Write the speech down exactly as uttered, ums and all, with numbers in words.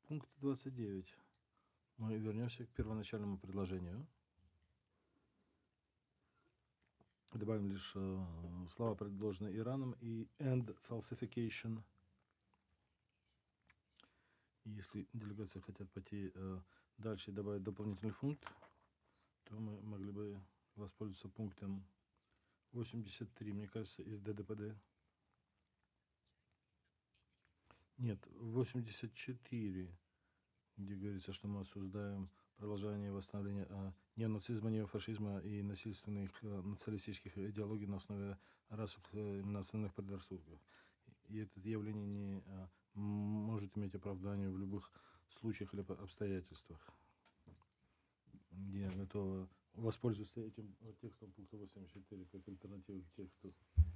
пункт двадцать девять. Мы вернемся к первоначальному предложению. Добавим лишь э, слова, предложенные Ираном, и and falsification. Если делегации хотят пойти э, дальше и добавить дополнительный пункт, то мы могли бы воспользоваться пунктом восемьдесят три, мне кажется, из Д Д П Д. Нет, восемьдесят четыре, где говорится, что мы осуждаем продолжение восстановления а, неонацизма, неофашизма и насильственных а, националистических идеологий на основе расовых и национальных предрассудков. И это явление не а, может иметь оправдание в любых случаях или обстоятельствах. Я готов воспользоваться этим текстом пункта восемьдесят четыре как альтернативой к тексту